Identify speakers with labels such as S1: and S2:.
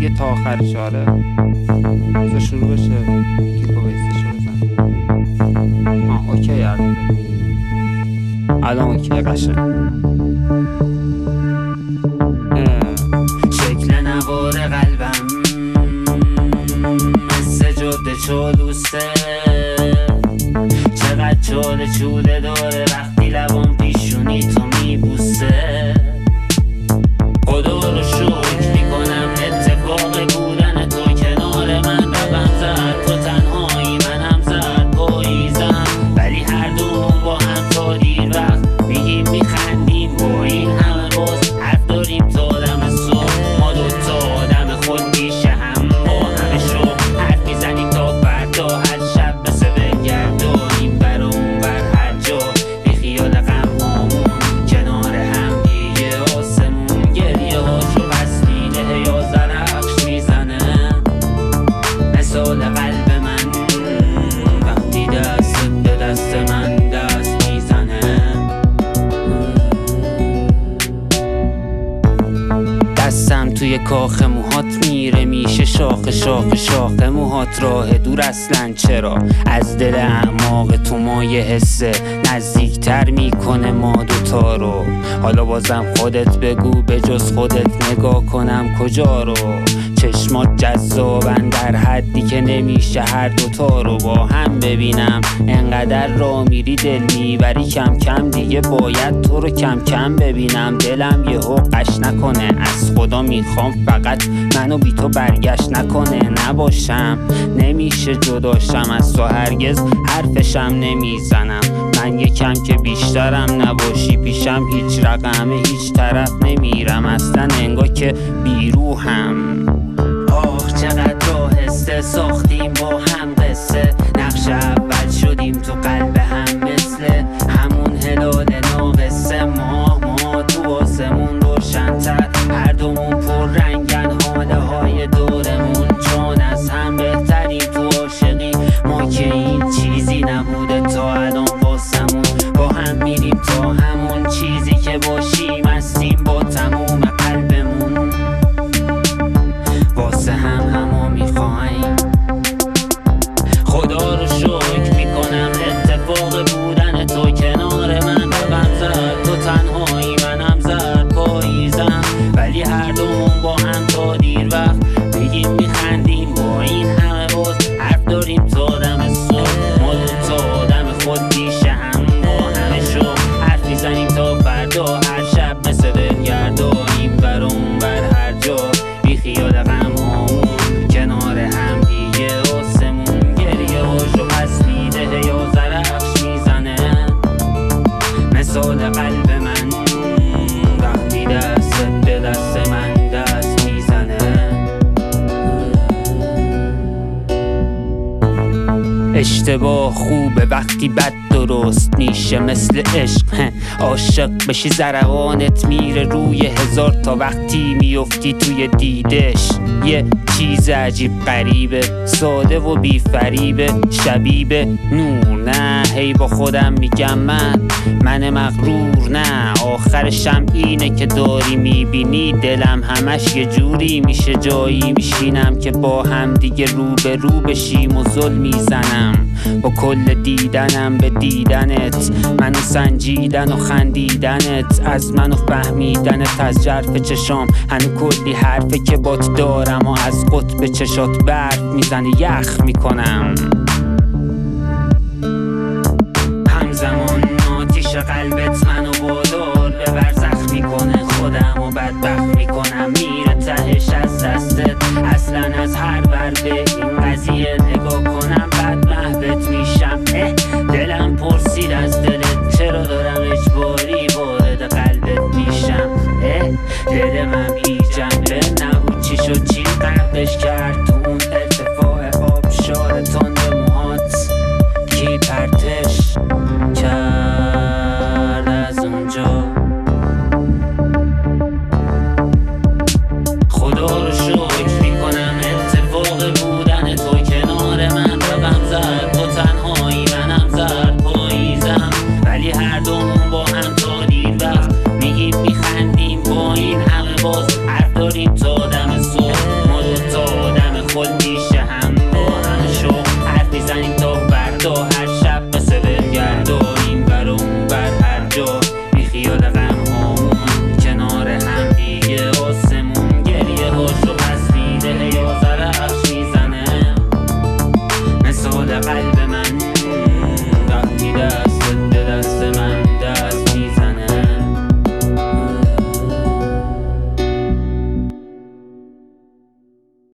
S1: دیگه تا آخر شاره بذار شروع بشه. کیکو بیستشو بزن. اوکی الان اوکی قشنگ.
S2: شکل نوار قلبم مثل جاده چالوسه، چقدر چاله چوله داره وقتی لبام پیشونی تو میبوسه. خدا رو شکر میکنم اتفاق بودن تو کنار من رقم زد. تو تنهایی منم زد پاییزم، ولی هر دومون با هم تا دیر وقت میگیم میخندیم با این همه باز حرف داریم تا دم صبح. ما دوتا آدم خود پیشه هم با همه شو حرف میزنیم تا فردا هر شب مثل بگردانیم بر اون بر هر جا بی خیال غم هامون کنار هم دیگه. آسمون گریه هاشو پس میده یا زرخش میزنه مثال قلب من وقتی دست به دست من دست میزنه. دستم توی کاخ موهات میره میشه شاخ شاخ شاخ موهات. راه دور اصلا چرا از دل اعماق تو ما یه حسه نزدیکتر میکنه ما دوتا رو. حالا بازم خودت بگو به جز خودت نگاه کنم کجا رو. چشمات جذابن در حدی که نمیشه هر دوتا رو با هم ببینم. انقدر را میری دل میبری کم کم دیگه باید تو رو کم کم ببینم. دلم یهو قش نکنه از خدا میخوام فقط منو بی تو برگشت نکنه. نباشم نمیشه جداشم از تو هرگز حرفشم نمیزنم. من یکم که بیشترم نباشی پیشم هیچ رقمه هیچ طرف نمیرم اصلا انگار که بیروحم. آه چقدر راهسته ساختیم با هم قصه نقش اول شدیم تو قلب هم مثل همون هلال ناقصه. ماه تو آسمون روشن‌تر هر دومون پر رنگن حاله های دورمون جان از هم بهتریم تو عاشقی ما که این چیزی نبوده تا الان واسمون. با هم میریم تا همون چیزی که باشیم هستیم با تموم قلبمون واسه هم میخوایم. خدا رو شکر میکنم اتفاق بودن تو کنار من رقم زد. تو تنهایی منم زد پاییزم، ولی هر دومون با هم تا دیر وقت میگیم میخندیم با این همه باز حرف داریم تا دم صبح. ما دوتا آدم خود پیشه هم با همه شو حرف میزنیم تا فردا هر شب مثل بگردانیم بر اون بر هر جا بی خیال غم هامون کنار هم دیگه. آسمون گریه هاشو پس میده یا زرخش میزنه مثال قلب من وقتی دست به دست من دست میزنه. اشتباه خوبه وقتی بد درست میشه مثل عشق. عاشق بشی زرقانت میره روی هزار تا وقتی میفتی توی دیدش. یه چیز عجیب غریبه ساده و بی فریبه شبیه نور. نه هی با خودم میگم من مغرور. نه آخرشم اینه که داری میبینی دلم همش یه جوری میشه جایی میشینم که با هم دیگه رو به رو بشیم و ظلم میزنم با کل دیدنم به دیدنت. منو سنجیدن و خندیدنت از منو فهمیدنت از جرف چشام هنو کلی حرفه که بات دارم و از قطب چشات برف میزنه یخ میکنم. همزمان آتیش قلبت منو وادار به برزخ میکنه خودم و بدبخت میکنم میره تهش از دستت. اصلا از هر بر به این قضیه نگاه کنم بد محبت میشم. دلم پرسید از دلت چرا دارم اجباری وارد قلبت میشم. دل من بی جنبه نبود چی شد چی قرقش کرد تو اون ارتفاع آبشار تند موهات کی پرتش کرد از اونجا. خدا رو شکر میکنم اتفاق بودن تو کنار من رقم زد. تو تنهایی منم زد پاییزم، ولی هر دومون با هم تا دیر وقت میگیم میخندیم با این همه باز حرف داریم تا